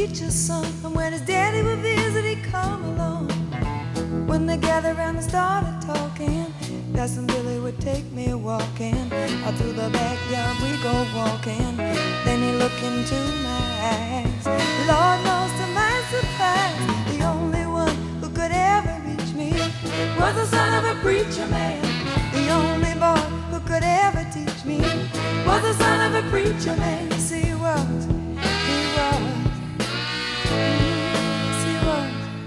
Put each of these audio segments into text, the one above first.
preacher's son, and when his daddy would visit, he'd come along. When they gathered around and started talking, Cousin Billy would take me walking. Out through the backyard we go walking. Then he looked into my eyes. Lord knows to my surprise, the only one who could ever reach me was the son of a preacher man. The only boy who could ever teach me was the son of a preacher man. Yes, he was. He was. Yes, he was.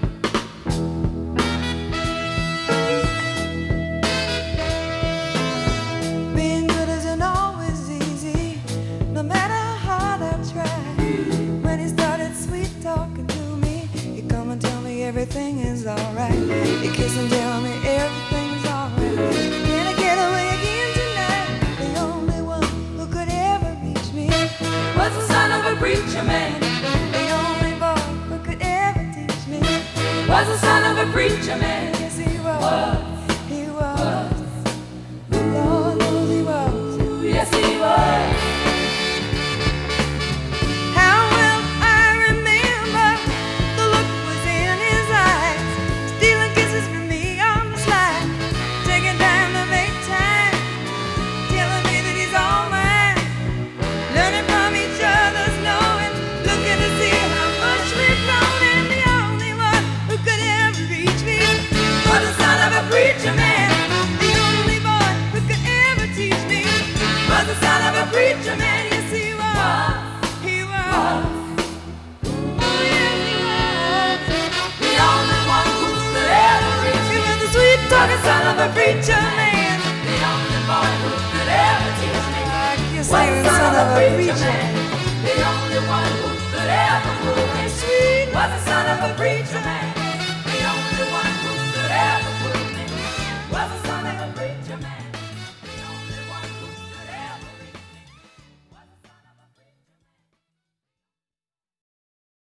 Being good isn't always easy, no matter how hard I try. When he started sweet talking to me, he'd come and tell me everything is alright. He'd kiss and tell me everything's alright. Can I get away again tonight? The only one who could ever reach me was the son of a preacher man. The only boy who could ever teach me was the son of a preacher man. Yes, he was. He was. Lord knows he was. Yes, he was. How well I remember the look was in his eyes, stealing kisses from me on the slide, taking time to make time, telling me that he's all mine, learning from each other's knowing, looking to see how much we've grown. And the only one who could ever reach me was the son of a preacher man. The only boy who could ever teach me was the son of a preacher man. Yes, he was. He was. Oh, yes, he was. The only one who could ever reach me was the sweet talking son of a preacher man. The only boy who could ever teach me was the son of a preacher man. The only one who could ever move me sweet was the son of a preacher man.